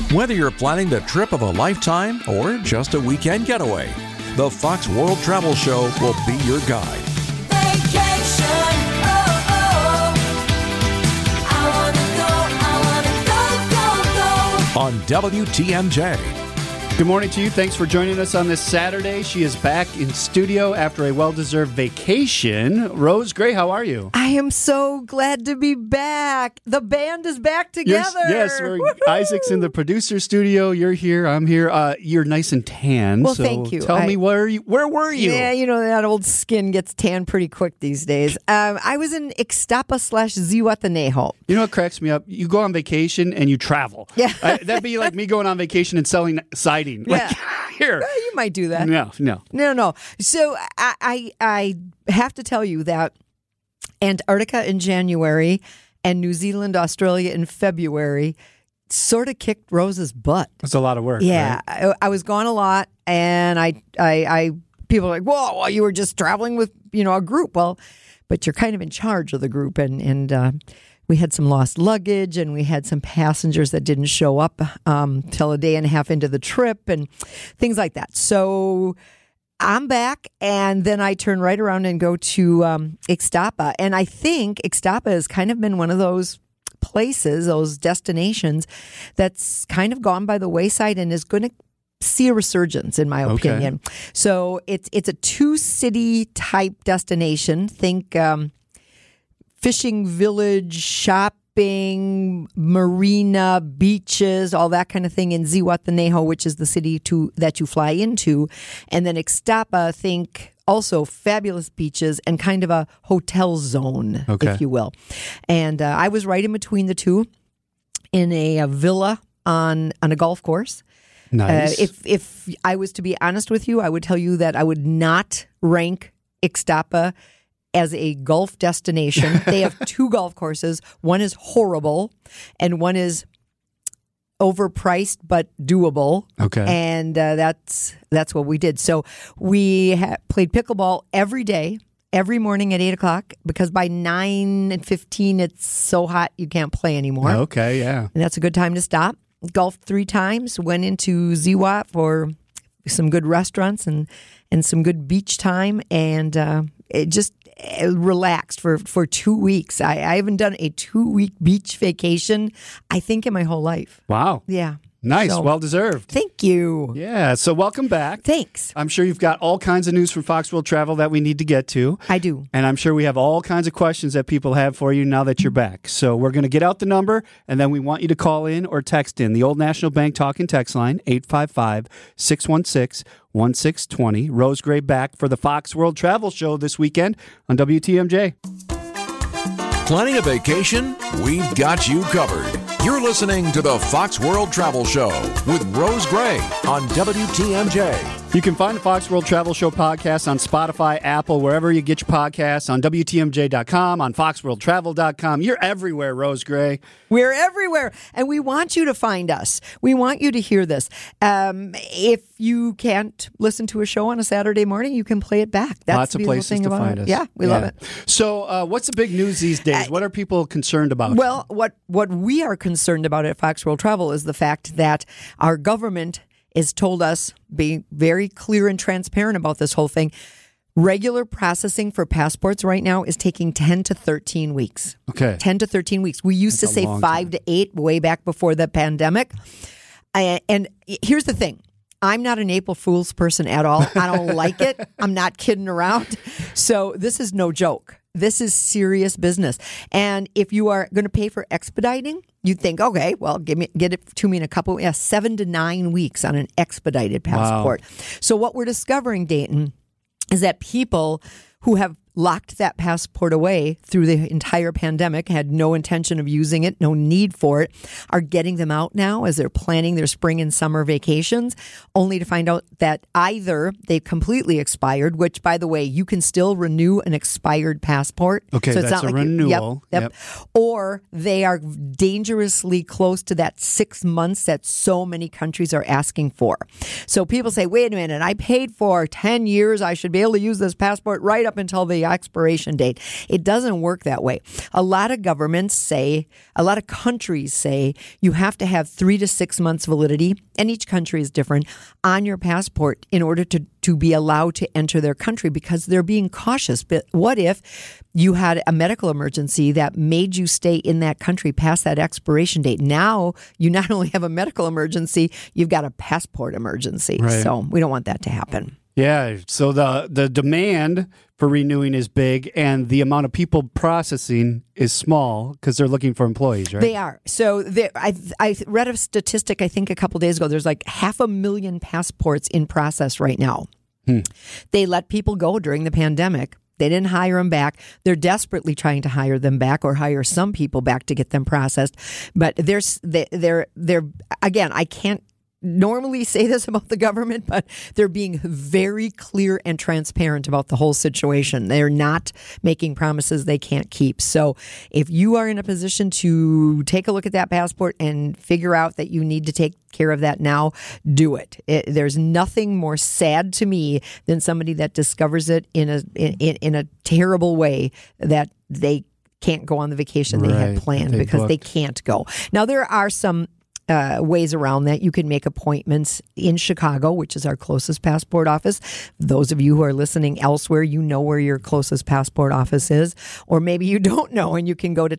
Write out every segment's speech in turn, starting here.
Whether you're planning the trip of a lifetime or just a weekend getaway, the Fox World Travel Show will be your guide. Vacation, I wanna go, On WTMJ. Good morning to you. Thanks for joining us on this Saturday. She is back in studio after a well-deserved vacation. Rose Gray, how are you? I am so glad to be back. The band is back together. Yes, Isaac's in the producer studio. You're here. I'm here. You're nice and tan. Well, so thank you. Tell me, where were you? Yeah, that old skin gets tan pretty quick these days. I was in Ixtapa/Zihuatanejo. You know what cracks me up? You go on vacation and you travel. Yeah. That'd be like me going on vacation and selling siding. Yeah. Here. Well, you might do that. No. No. So I have to tell you that Antarctica in January and New Zealand, Australia in February sort of kicked Rose's butt. That's a lot of work. Yeah. Right? I was gone a lot, and I people are like, whoa, well, you were just traveling with, a group. Well, but you're kind of in charge of the group, and we had some lost luggage, and we had some passengers that didn't show up till a day and a half into the trip and things like that. So I'm back, and then I turn right around and go to Ixtapa. And I think Ixtapa has kind of been one of those places, those destinations that's kind of gone by the wayside and is going to see a resurgence, in my opinion. So it's a 2-city type destination. Think fishing village, shopping, marina, beaches, all that kind of thing in Zihuatanejo, which is the city that you fly into. And then Ixtapa, think also fabulous beaches and kind of a hotel zone, if you will. And I was right in between the two in a villa on a golf course. Nice. If I was to be honest with you, I would tell you that I would not rank Ixtapa as a golf destination. They have 2 golf courses. One is horrible, and one is overpriced but doable. Okay, and that's what we did. So we played pickleball every day, every morning at 8:00, because by 9:15 it's so hot you can't play anymore. Okay, yeah, and that's a good time to stop. Golfed 3 times. Went into Ziwa for some good restaurants and some good beach time, and it just relaxed for 2 weeks. I haven't done a 2-week beach vacation, I think, in my whole life. Wow. Yeah. Nice. So, well deserved. Thank you. Yeah. So welcome back. Thanks. I'm sure you've got all kinds of news from Fox World Travel that we need to get to. I do. And I'm sure we have all kinds of questions that people have for you now that you're back. So we're going to get out the number, and then we want you to call in or text in. The Old National Bank talk and text line, 855-616-1620. Rose Gray back for the Fox World Travel Show this weekend on WTMJ. Planning a vacation? We've got you covered. You're listening to the Fox World Travel Show with Rose Gray on WTMJ. You can find the Fox World Travel Show podcast on Spotify, Apple, wherever you get your podcasts, on WTMJ.com, on FoxWorldTravel.com. You're everywhere, Rose Gray. We're everywhere, and we want you to find us. We want you to hear this. If you can't listen to a show on a Saturday morning, you can play it back. That's lots of places to find us. Yeah, we love it. So what's the big news these days? What are people concerned about? Well, what we are concerned about at Fox World Travel is the fact that our government has told us, being very clear and transparent about this whole thing, regular processing for passports right now is taking 10 to 13 weeks. Okay. 10 to 13 weeks. We used to say 5 to 8 way back before the pandemic. And here's the thing. I'm not an April Fool's person at all. I don't like it. I'm not kidding around. So this is no joke. This is serious business. And if you are going to pay for expediting, you think, okay, well, get it to me in 7 to 9 weeks on an expedited passport. Wow. So what we're discovering, Dayton, is that people who have locked that passport away through the entire pandemic, had no intention of using it, no need for it, are getting them out now as they're planning their spring and summer vacations, only to find out that either they've completely expired, which, by the way, you can still renew an expired passport. Okay, so it's that's not a like renewal. Yep. Or they are dangerously close to that 6 months that so many countries are asking for. So people say, wait a minute, I paid for 10 years. I should be able to use this passport right up until the expiration date. It doesn't work that way. A lot of countries say you have to have 3 to 6 months validity, and each country is different, on your passport in order to be allowed to enter their country because they're being cautious. But what if you had a medical emergency that made you stay in that country past that expiration date? Now you not only have a medical emergency, you've got a passport emergency. Right. So we don't want that to happen. Yeah, so the demand for renewing is big, and the amount of people processing is small because they're looking for employees, right? They are. So I read a statistic, I think a couple days ago, there's like 500,000 passports in process right now. They let people go during the pandemic. They didn't hire them back. They're desperately trying to hire them back or hire some people back to get them processed. But they're again, I can't normally say this about the government, but they're being very clear and transparent about the whole situation. They're not making promises they can't keep. So if you are in a position to take a look at that passport and figure out that you need to take care of that now, do it. There's nothing more sad to me than somebody that discovers it in a terrible way that they can't go on the vacation they had planned because they can't go. Now, there are some ways around that. You can make appointments in Chicago, which is our closest passport office. Those of you who are listening elsewhere, you know where your closest passport office is, or maybe you don't know, and you can go to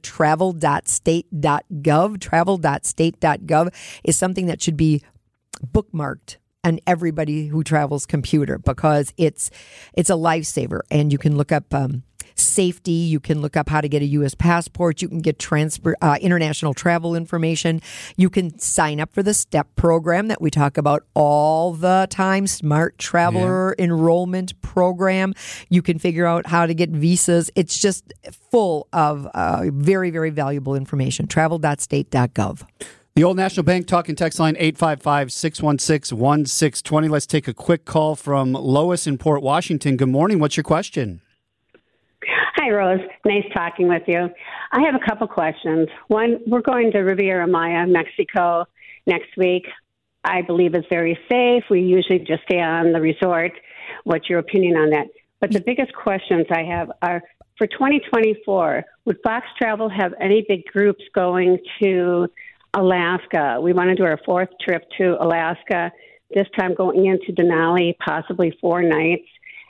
travel.state.gov. Travel.state.gov is something that should be bookmarked on everybody who travels computer because it's a lifesaver, and you can look up safety. You can look up how to get a U.S. passport. You can get international travel information. You can sign up for the STEP program that we talk about all the time, Smart Traveler Enrollment Program. You can figure out how to get visas. It's just full of very, very valuable information. Travel.state.gov. The Old National Bank talking text line 855-616-1620. Let's take a quick call from Lois in Port Washington. Good morning. What's your question? Hi, Rose. Nice talking with you. I have a couple questions. One, we're going to Riviera Maya, Mexico next week. I believe it's very safe. We usually just stay on the resort. What's your opinion on that? But the biggest questions I have are, for 2024, would Fox Travel have any big groups going to Alaska? We want to do our 4th trip to Alaska, this time going into Denali, possibly 4 nights.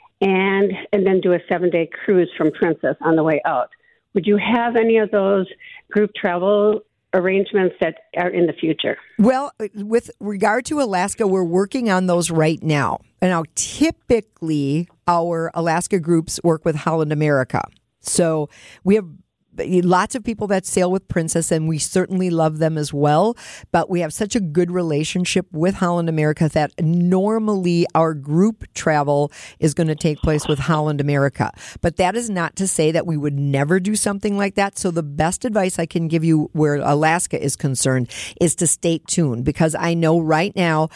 And then do a 7-day cruise from Princess on the way out. Would you have any of those group travel arrangements that are in the future? Well, with regard to Alaska, we're working on those right now. And now, typically, our Alaska groups work with Holland America. So we have lots of people that sail with Princess, and we certainly love them as well. But we have such a good relationship with Holland America that normally our group travel is going to take place with Holland America. But that is not to say that we would never do something like that. So the best advice I can give you where Alaska is concerned is to stay tuned, because I know right now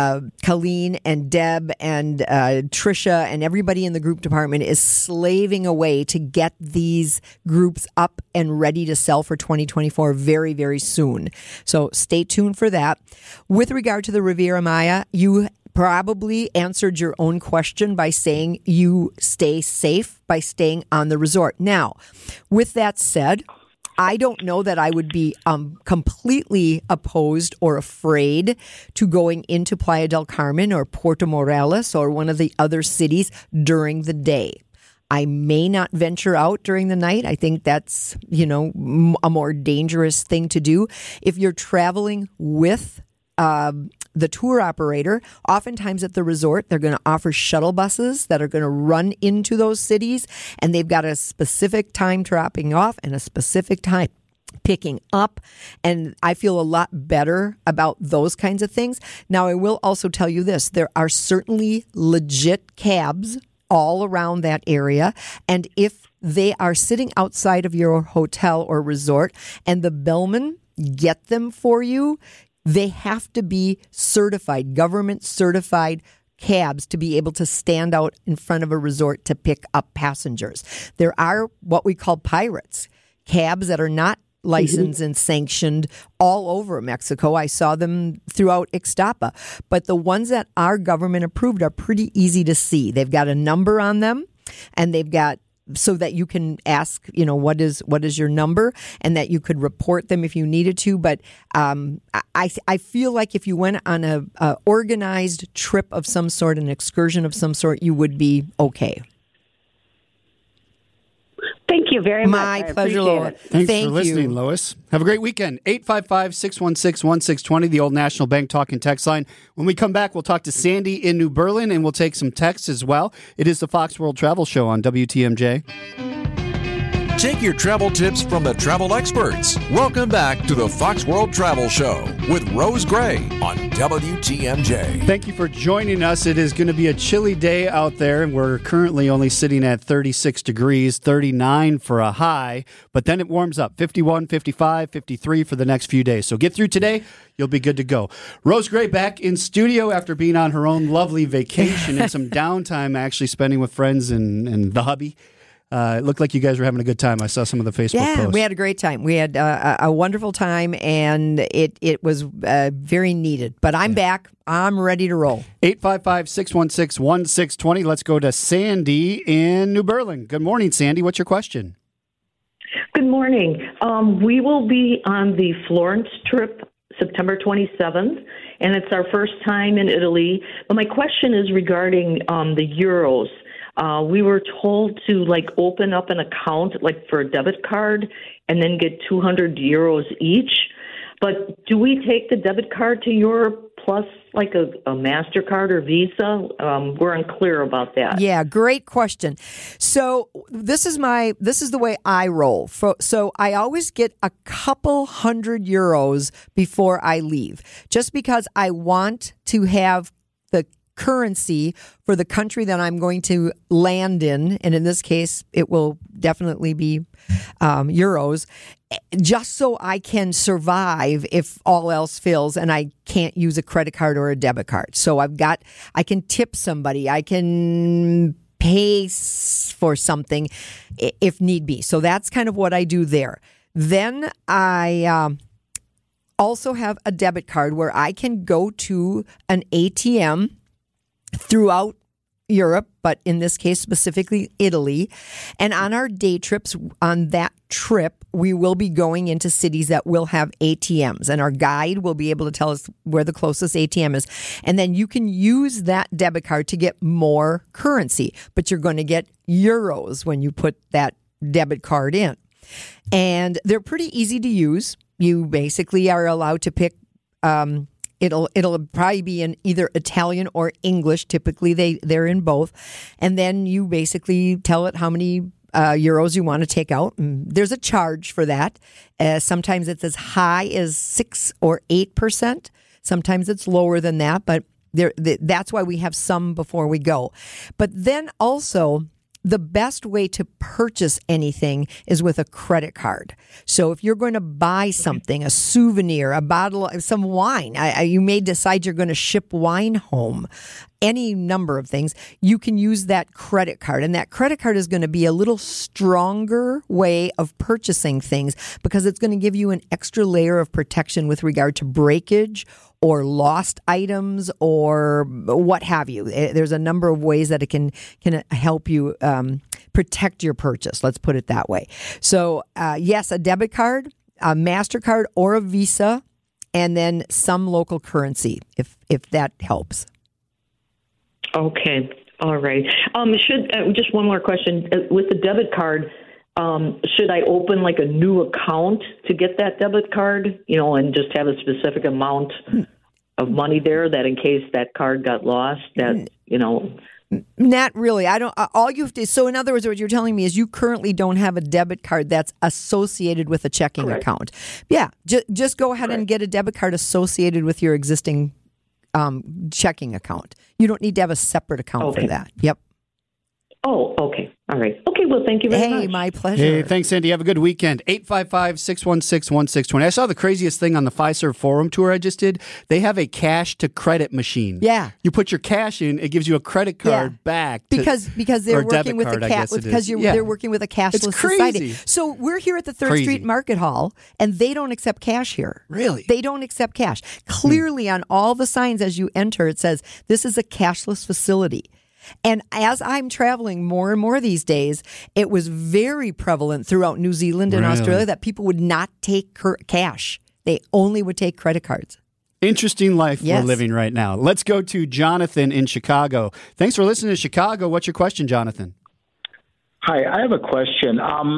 Colleen and Deb and Trisha and everybody in the group department is slaving away to get these groups up and ready to sell for 2024 very, very soon. So stay tuned for that. With regard to the Riviera Maya, you probably answered your own question by saying you stay safe by staying on the resort. Now, with that said, I don't know that I would be completely opposed or afraid to going into Playa del Carmen or Puerto Morelos or one of the other cities during the day. I may not venture out during the night. I think that's, a more dangerous thing to do. If you're traveling with the tour operator, oftentimes at the resort, they're going to offer shuttle buses that are going to run into those cities, and they've got a specific time dropping off and a specific time picking up, and I feel a lot better about those kinds of things. Now, I will also tell you this. There are certainly legit cabs all around that area, and if they are sitting outside of your hotel or resort and the bellmen get them for you, they have to be certified, government certified cabs to be able to stand out in front of a resort to pick up passengers. There are what we call pirates, cabs that are not licensed and sanctioned all over Mexico. I saw them throughout Ixtapa. But the ones that are government approved are pretty easy to see. They've got a number on them, and they've got so that you can ask, what is your number, and that you could report them if you needed to. But I feel like if you went on a organized trip of some sort, an excursion of some sort, you would be okay. Thank you very much. My I pleasure, appreciate Lois. it. Thanks Thank for listening, you. Lois. Have a great weekend. 855-616-1620, the Old National Bank talk and text line. When we come back, we'll talk to Sandy in New Berlin, and we'll take some texts as well. It is the Fox World Travel Show on WTMJ. Take your travel tips from the travel experts. Welcome back to the Fox World Travel Show with Rose Gray on WTMJ. Thank you for joining us. It is going to be a chilly day out there, and we're currently only sitting at 36 degrees, 39 for a high, but then it warms up, 51, 55, 53 for the next few days. So get through today, you'll be good to go. Rose Gray back in studio after being on her own lovely vacation and some downtime actually spending with friends and the hubby. It looked like you guys were having a good time. I saw some of the Facebook posts. Yeah, we had a great time. We had a wonderful time, and it was very needed. But I'm back. I'm ready to roll. 855-616-1620. Let's go to Sandy in New Berlin. Good morning, Sandy. What's your question? Good morning. We will be on the Florence trip September 27th, and it's our first time in Italy. But my question is regarding the euros. We were told to open up an account for a debit card and then get 200 euros each. But do we take the debit card to Europe plus a MasterCard or Visa? We're unclear about that. Yeah, great question. So this is the way I roll. So I always get a couple hundred euros before I leave, just because I want to have the currency for the country that I'm going to land in, and in this case, it will definitely be euros, just so I can survive if all else fails and I can't use a credit card or a debit card. So I can tip somebody, I can pay for something if need be. So that's kind of what I do there. Then I also have a debit card where I can go to an ATM throughout Europe, but in this case, specifically Italy. And on our day trips, on that trip, we will be going into cities that will have ATMs, and our guide will be able to tell us where the closest ATM is. And then you can use that debit card to get more currency, but you're going to get euros when you put that debit card in. And they're pretty easy to use. You basically are allowed to pick It'll probably be in either Italian or English. Typically, they're in both. And then you basically tell it how many euros you want to take out. And there's a charge for that. Sometimes it's as high as 6 or 8%. Sometimes it's lower than that. But that's why we have some before we go. But then also, the best way to purchase anything is with a credit card. So if you're going to buy something, a souvenir, a bottle of some wine, you may decide you're going to ship wine home, any number of things, you can use that credit card. And that credit card is going to be a little stronger way of purchasing things because it's going to give you an extra layer of protection with regard to breakage or lost items or what have you. There's a number of ways that it can help you protect your purchase. Let's put it that way. So yes, a debit card, a MasterCard or a Visa, and then some local currency if that helps. Okay. All right. Just one more question. With the debit card, should I open a new account to get that debit card, and just have a specific amount of money there that in case that card got lost, Not really. I don't. All you have to. So in other words, what you're telling me is you currently don't have a debit card that's associated with a checking Correct. account. Yeah. Just go ahead and get a debit card associated with your existing checking account. You don't need to have a separate account for that. Yep. Oh, okay. All right. Okay, well, thank you very much. Hey, my pleasure. Hey, thanks, Sandy. Have a good weekend. 855-616-1620. I saw the craziest thing on the Fiserv forum tour I just did. They have a cash to credit machine. Yeah. You put your cash in, it gives you a credit card back. Because they're or working with card, a they're working with a cashless It's crazy. society. So we're here at the 3rd Street Market Hall, and they don't accept cash here. Really? They don't accept cash. Clearly on all the signs as you enter, it says, this is a cashless facility. And as I'm traveling more and more these days, it was very prevalent throughout New Zealand and Really? Australia that people would not take cash. They only would take credit cards. Interesting life Yes. we're living right now. Let's go to Jonathan in Chicago. Thanks for listening to Chicago. What's your question, Jonathan? Hi, I have a question.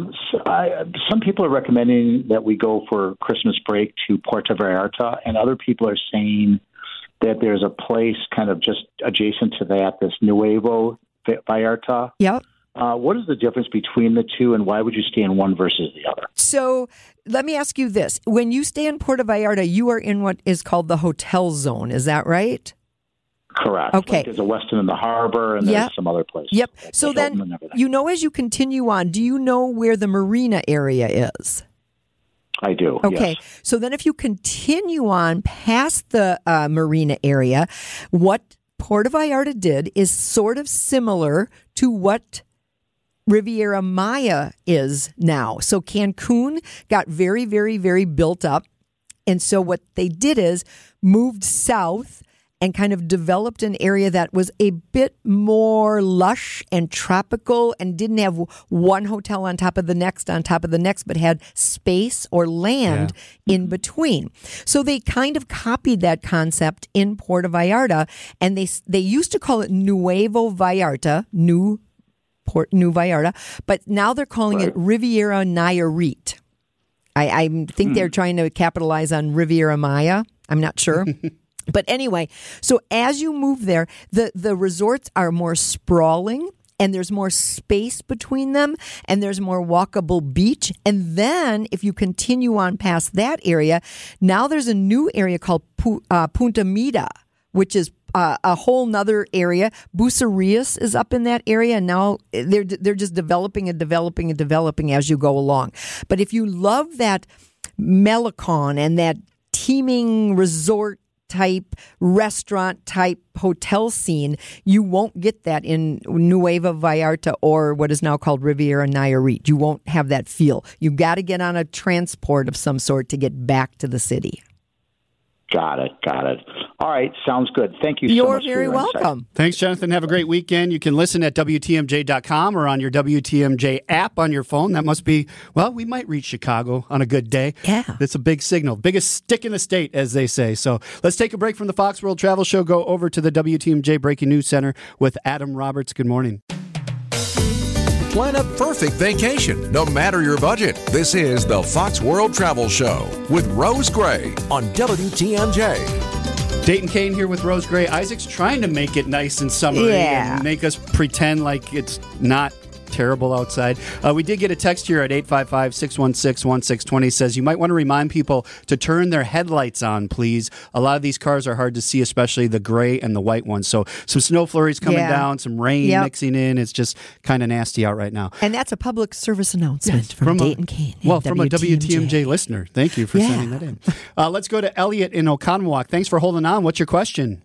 Some people are recommending that we go for Christmas break to Puerto Vallarta, and other people are saying that there's a place kind of just adjacent to that, this Nuevo Vallarta. Yep. What is the difference between the two, and why would you stay in one versus the other? So let me ask you this. When you stay in Puerto Vallarta, you are in what is called the hotel zone. Is that right? Correct. Okay. Like there's a Westin in the harbor, and Yep. there's some other place. Yep. Like So the Hilton then, and everything. you know, as you continue on, do you know where the marina area is? I do. Okay. Yes. So then if you continue on past the marina area, what Puerto Vallarta did is sort of similar to what Riviera Maya is now. So Cancun got very, very, very built up. And so what they did is moved south and kind of developed an area that was a bit more lush and tropical and didn't have one hotel on top of the next, but had space or land in between. So they kind of copied that concept in Puerto Vallarta, and they used to call it Nuevo Vallarta, New Vallarta, but now they're calling it Riviera Nayarit. I think they're trying to capitalize on Riviera Maya. I'm not sure. But anyway, so as you move there, the resorts are more sprawling and there's more space between them and there's more walkable beach. And then if you continue on past that area, now there's a new area called Punta Mita, which is a whole nother area. Bucerias is up in that area, and now they're just developing as you go along. But if you love that Melicon and that teeming resort type, restaurant type hotel scene, you won't get that in Nueva Vallarta or what is now called Riviera Nayarit. You won't have that feel. You got to get on a transport of some sort to get back to the city. Got it. All right, sounds good. Thank you so You're much. for very your insight. welcome. Thanks, Jonathan. Have a great weekend. You can listen at WTMJ.com or on your WTMJ app on your phone. That must be, well, we might reach Chicago on a good day. Yeah. It's a big signal. Biggest stick in the state, as they say. So let's take a break from the Fox World Travel Show. Go over to the WTMJ Breaking News Center with Adam Roberts. Good morning. Plan a perfect vacation, no matter your budget. This is the Fox World Travel Show with Rose Gray on WTMJ. Dayton Kane here with Rose Gray. Isaac's trying to make it nice and summery and make us pretend like it's not terrible outside. We did get a text here at 855-616-1620. Says you might want to remind people to turn their headlights on, please. A lot of these cars are hard to see, especially the gray and the white ones. So some snow flurries coming down, some rain mixing in. It's just kind of nasty out right now. And that's a public service announcement from Dayton Kane. Well, from a WTMJ listener. Thank you for sending that in. Let's go to Elliot in Oconomowoc. Thanks for holding on. What's your question?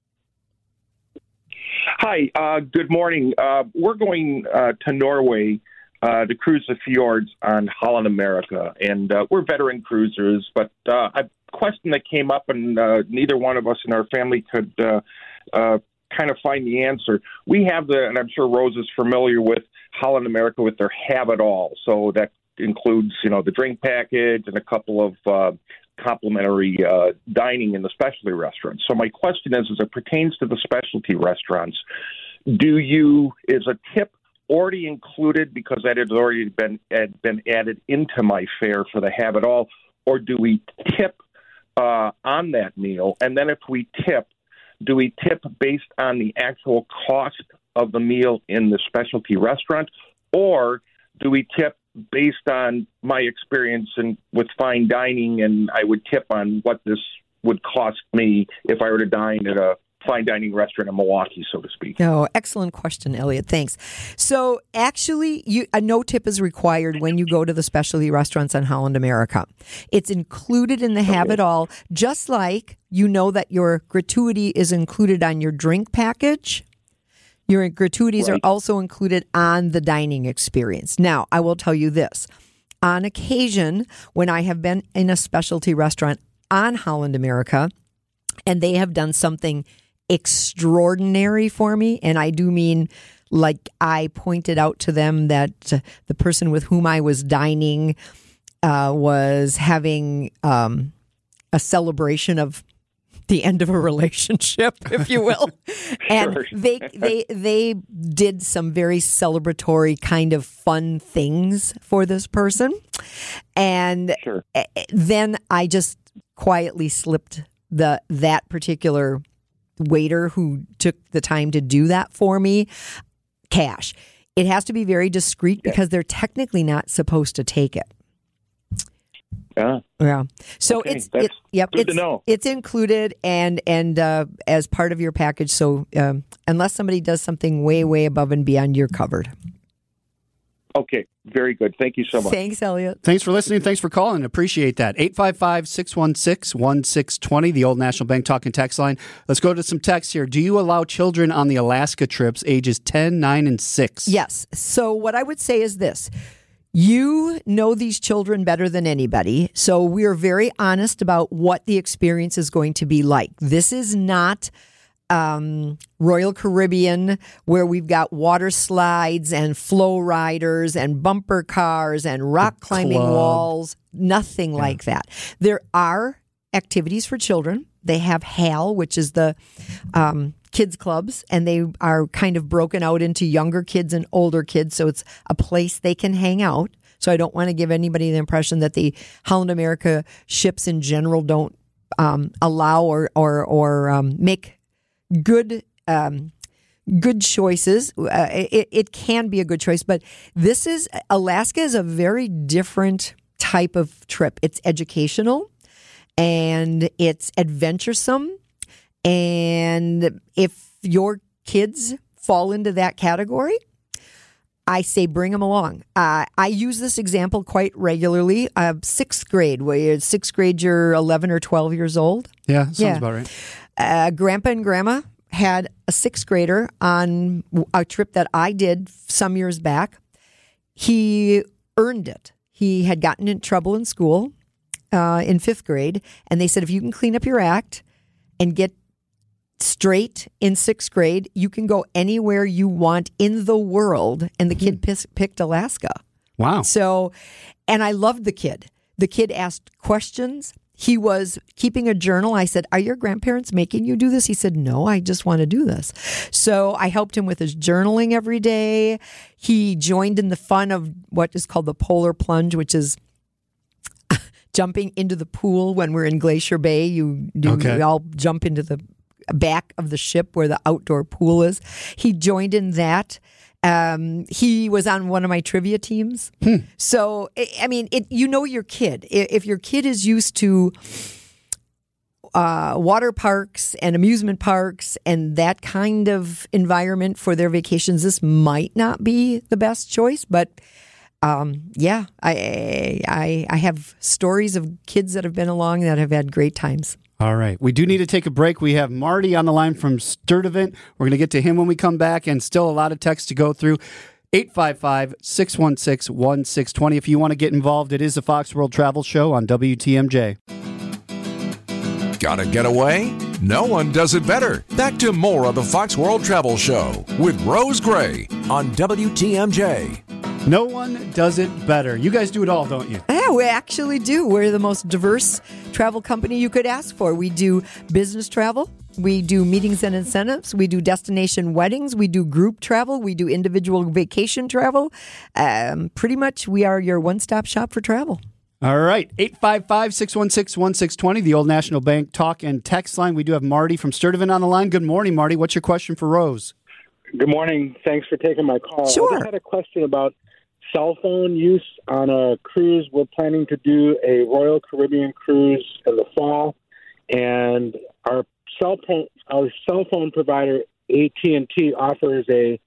Hi, good morning. We're going to Norway to cruise the fjords on Holland America, and we're veteran cruisers, but a question that came up, and neither one of us in our family could kind of find the answer. We have and I'm sure Rose is familiar with Holland America with their Have It All, so that includes, the drink package and a couple of complimentary dining in the specialty restaurants. So my question is, as it pertains to the specialty restaurants, is a tip already included because that has already been added into my fare for the Have It All, or do we tip on that meal? And then if we tip, do we tip based on the actual cost of the meal in the specialty restaurant, or do we tip based on my experience with fine dining, and I would tip on what this would cost me if I were to dine at a fine dining restaurant in Milwaukee, so to speak? Oh, excellent question, Elliot. Thanks. So actually, a no tip is required when you go to the specialty restaurants on Holland America. It's included in the Have It All, just like you know that your gratuity is included on your drink package. Your gratuities are also included on the dining experience. Now, I will tell you this. On occasion, when I have been in a specialty restaurant on Holland America, and they have done something extraordinary for me. And I do mean, like, I pointed out to them that the person with whom I was dining was having a celebration of the end of a relationship, if you will. And Sure. they did some very celebratory kind of fun things for this person. And Sure. then I just quietly slipped that particular waiter who took the time to do that for me cash. It has to be very discreet because they're technically not supposed to take it. Yeah. So Okay, it's that's good to know. It's included and as part of your package. So unless somebody does something way above and beyond, you're covered. Okay, very good. Thank you so much. Thanks, Elliot. Thanks for listening. Thanks for calling. Appreciate that. 855-616-1620, the Old National Bank talk and text line. Let's go to some texts here. Do you allow children on the Alaska trips ages 10, 9, and 6? Yes. So what I would say is this. You know these children better than anybody, so we are very honest about what the experience is going to be like. This is not Royal Caribbean, where we've got water slides and flow riders and bumper cars and rock climbing club. walls. Nothing like that. There are activities for children. They have HAL, which is the kids clubs, and they are kind of broken out into younger kids and older kids, so it's a place they can hang out. So I don't want to give anybody the impression that the Holland America ships in general don't allow or make good choices. It can be a good choice, but Alaska is a very different type of trip. It's educational and it's adventuresome. And if your kids fall into that category, I say bring them along. I use this example quite regularly. Sixth grade, where sixth grade, you're 11 or 12 years old. Yeah, sounds about right. Grandpa and Grandma had a sixth grader on a trip that I did some years back. He earned it. He had gotten in trouble in school in fifth grade, and they said, if you can clean up your act and get straight in sixth grade, you can go anywhere you want in the world. And the kid picked Alaska. Wow. So, and I loved the kid. The kid asked questions. He was keeping a journal. I said, are your grandparents making you do this? He said, no, I just want to do this. So I helped him with his journaling every day. He joined in the fun of what is called the polar plunge, which is jumping into the pool when we're in Glacier Bay. You all jump into the back of the ship where the outdoor pool is. He joined in that. He was on one of my trivia teams. So, I mean, you know your kid. If your kid is used to water parks and amusement parks and that kind of environment for their vacations, this might not be the best choice. But yeah, I have stories of kids that have been along that have had great times. All right. We do need to take a break. We have Marty on the line from Sturtevant. We're going to get to him when we come back, and still a lot of text to go through. 855-616-1620. If you want to get involved, it is the Fox World Travel Show on WTMJ. Gotta get away? No one does it better. Back to more of the Fox World Travel Show with Rose Gray on WTMJ. No one does it better. You guys do it all, don't you? Yeah, we actually do. We're the most diverse travel company you could ask for. We do business travel. We do meetings and incentives. We do destination weddings. We do group travel. We do individual vacation travel. Pretty much we are your one-stop shop for travel. All right. 855-616-1620, the Old National Bank talk and text line. We do have Marty from Sturtevant on the line. Good morning, Marty. What's your question for Rose? Good morning. Thanks for taking my call. Sure. I just had a question about cell phone use on a cruise. We're planning to do a Royal Caribbean cruise in the fall, and our cell phone provider AT&T offers a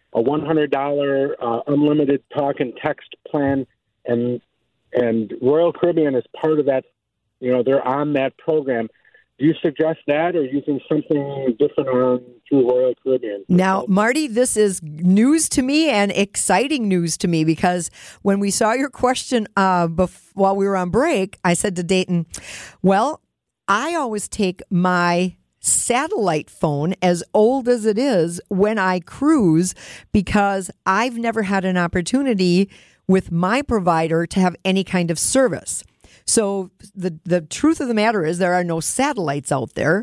$100 unlimited talk and text plan, and Royal Caribbean is part of that. You know, they're on that program. Do you suggest that, or using something different through Royal Caribbean? Now, Marty, this is news to me and exciting news to me, because when we saw your question while we were on break, I said to Dayton, well, I always take my satellite phone, as old as it is, when I cruise, because I've never had an opportunity with my provider to have any kind of service. So the truth of the matter is there are no satellites out there.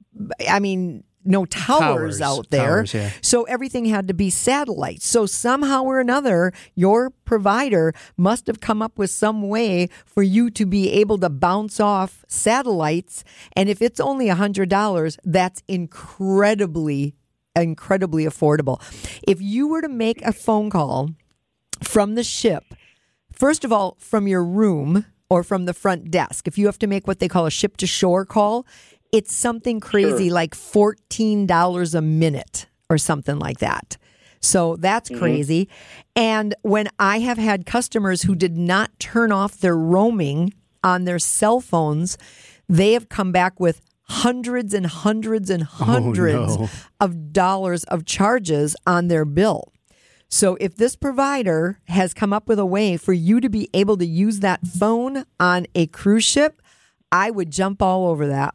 I mean, no towers out there. Towers, yeah. So everything had to be satellite. So somehow or another, your provider must have come up with some way for you to be able to bounce off satellites. And if it's only $100, that's incredibly affordable. If you were to make a phone call from the ship, first of all, from your room or from the front desk, if you have to make what they call a ship to shore call, it's something crazy like $14 a minute or something like that. So that's crazy. And when I have had customers who did not turn off their roaming on their cell phones, they have come back with hundreds and hundreds and hundreds of dollars of charges on their bill. So if this provider has come up with a way for you to be able to use that phone on a cruise ship, I would jump all over that.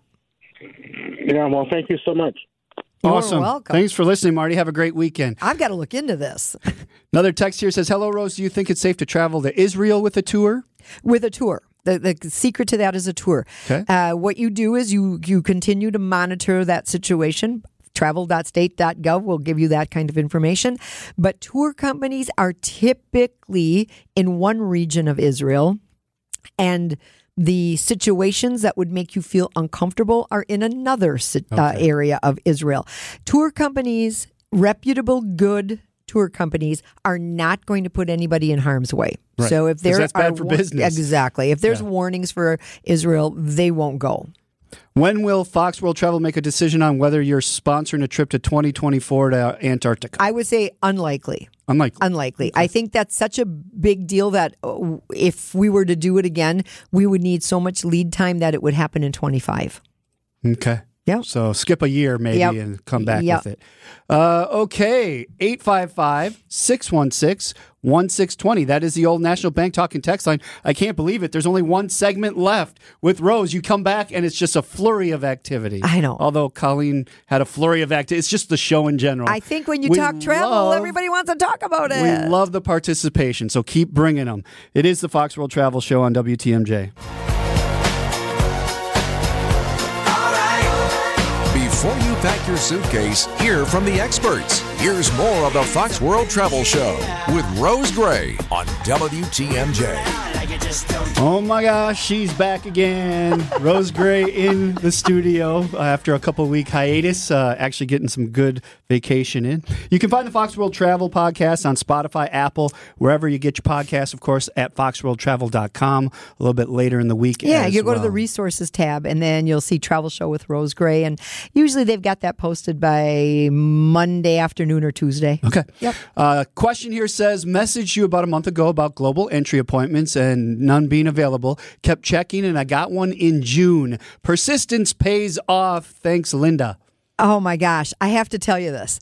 Yeah, well, thank you so much. Awesome. You're welcome. Thanks for listening, Marty. Have a great weekend. I've got to look into this. Another text here says, hello, Rose. Do you think it's safe to travel to Israel with a tour? With a tour. The secret to that is a tour. Okay. What you do is you continue to monitor that situation. Travel.state.gov will give you that kind of information. But tour companies are typically in one region of Israel, and the situations that would make you feel uncomfortable are in another area of Israel. Tour companies, reputable, good tour companies, are not going to put anybody in harm's way. Right. So if there that's bad for business. Exactly. If there's warnings for Israel, they won't go. When will Fox World Travel make a decision on whether you're sponsoring a trip to 2024 to Antarctica? I would say unlikely. Unlikely. I think that's such a big deal that if we were to do it again, we would need so much lead time that it would happen in 25. Okay. Yeah. So skip a year maybe and come back with it. Okay. 855-616-1620. That is the old National Bank Talking text line. I can't believe it. There's only one segment left with Rose. You come back and it's just a flurry of activity. I know. Although Colleen had a flurry of activity. It's just the show in general. I think when you talk travel, everybody wants to talk about it. We love the participation, so keep bringing them. It is the Fox World Travel Show on WTMJ. Before you pack your suitcase, hear from the experts. Here's more of the Fox World Travel Show with Rose Gray on WTMJ. Oh my gosh, she's back again. Rose Gray in the studio after a couple-week hiatus, actually getting some good vacation in. You can find the Fox World Travel podcast on Spotify, Apple, wherever you get your podcasts, of course, at foxworldtravel.com a little bit later in the week. Yeah, you go to the resources tab and then you'll see Travel Show with Rose Gray. And usually they've got that posted by Monday afternoon or Tuesday. Okay. Yep. Question here says, messaged you about a month ago about global entry appointments and none being available. Kept checking and I got one in June. Persistence pays off. Thanks, Linda. Oh my gosh. I have to tell you this.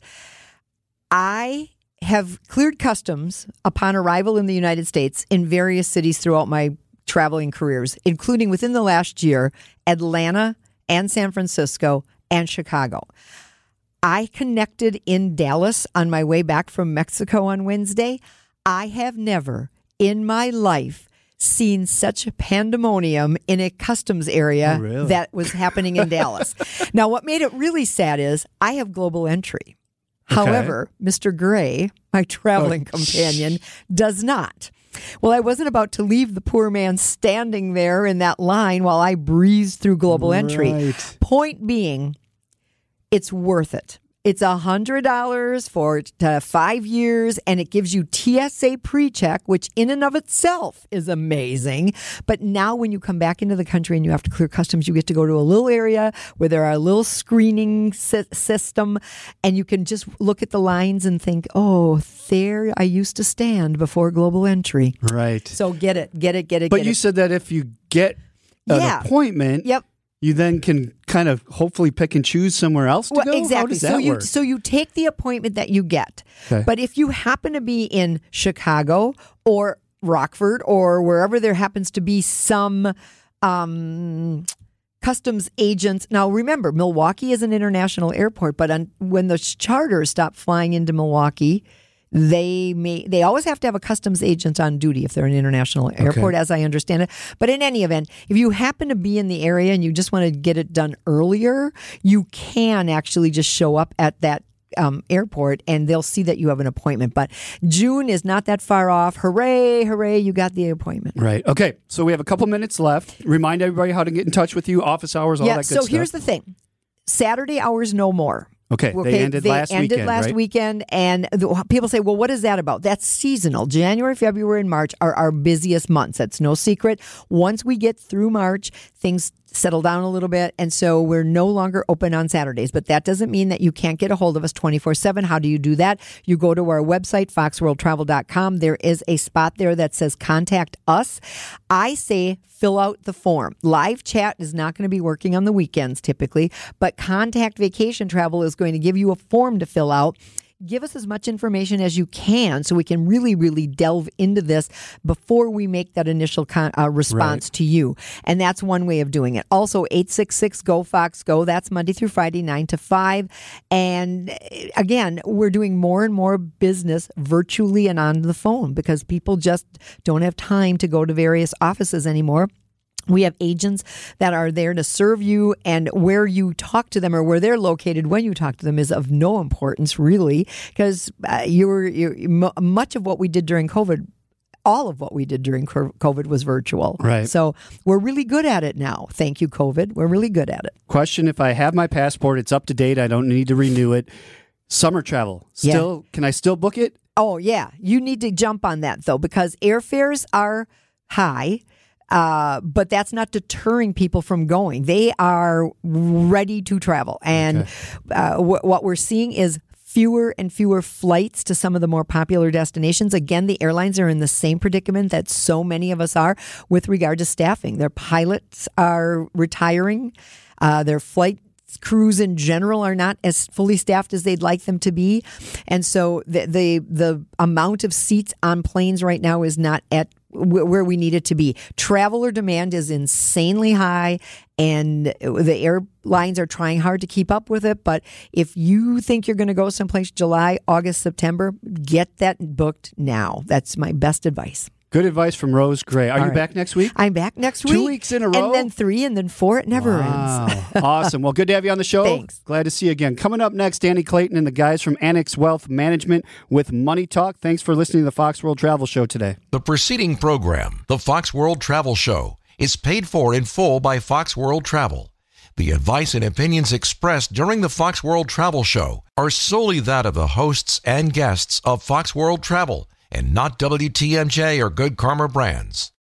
I have cleared customs upon arrival in the United States in various cities throughout my traveling careers, including within the last year, Atlanta and San Francisco and Chicago. I connected in Dallas on my way back from Mexico on Wednesday. I have never in my life seen such a pandemonium in a customs area that was happening in Dallas. Now, what made it really sad is I have global entry. Okay. However, Mr. Gray, my traveling companion, does not. Well, I wasn't about to leave the poor man standing there in that line while I breezed through global entry. Point being, it's worth it. It's $100 for 5 years, and it gives you TSA pre-check, which in and of itself is amazing. But now when you come back into the country and you have to clear customs, you get to go to a little area where there are a little screening system, and you can just look at the lines and think, oh, there I used to stand before global entry. Right. So get it. But you said that if you get an appointment, you then can kind of hopefully pick and choose somewhere else to go? Exactly. How does that work? So you take the appointment that you get. Okay. But if you happen to be in Chicago or Rockford or wherever there happens to be some customs agents. Now, remember, Milwaukee is an international airport, but when the charters stop flying into Milwaukee, they always have to have a customs agent on duty if they're an international airport, as I understand it. But in any event, if you happen to be in the area and you just want to get it done earlier, you can actually just show up at that airport and they'll see that you have an appointment. But June is not that far off. Hooray, hooray, you got the appointment. Right. Okay. So we have a couple minutes left. Remind everybody how to get in touch with you, office hours, all that good stuff. So here's the thing. Saturday hours no more. Okay, they ended last weekend, and people say, well, what is that about? That's seasonal. January, February, and March are our busiest months. That's no secret. Once we get through March, things settle down a little bit, and so we're no longer open on Saturdays. But that doesn't mean that you can't get a hold of us 24/7. How do you do that? You go to our website, foxworldtravel.com. There is a spot there that says contact us. I say fill out the form. Live chat is not going to be working on the weekends typically, but Contact Vacation Travel is going to give you a form to fill out. Give us as much information as you can so we can really, really delve into this before we make that initial response to you. And that's one way of doing it. Also, 866-GO-FOX-GO. That's Monday through Friday, 9 to 5. And again, we're doing more and more business virtually and on the phone because people just don't have time to go to various offices anymore. We have agents that are there to serve you, and where you talk to them or where they're located when you talk to them is of no importance, really, because much of what we did during COVID, all of what we did during COVID was virtual. Right. So we're really good at it now. Thank you, COVID. We're really good at it. Question, if I have my passport, it's up to date, I don't need to renew it. Summer travel, can I still book it? Oh, yeah. You need to jump on that, though, because airfares are high. But that's not deterring people from going. They are ready to travel. And what we're seeing is fewer and fewer flights to some of the more popular destinations. Again, the airlines are in the same predicament that so many of us are with regard to staffing. Their pilots are retiring. Their flight crews in general are not as fully staffed as they'd like them to be. And so the amount of seats on planes right now is not at where we need it to be. Traveler demand is insanely high, and the airlines are trying hard to keep up with it. But if you think you're going to go someplace July, August, September, get that booked now. That's my best advice. Good advice from Rose Gray. Are you back next week? I'm back next week. 2 weeks in a row? And then 3, and then 4. It never ends. Awesome. Well, good to have you on the show. Thanks. Glad to see you again. Coming up next, Danny Clayton and the guys from Annex Wealth Management with Money Talk. Thanks for listening to the Fox World Travel Show today. The preceding program, the Fox World Travel Show, is paid for in full by Fox World Travel. The advice and opinions expressed during the Fox World Travel Show are solely that of the hosts and guests of Fox World Travel, and not WTMJ or Good Karma Brands.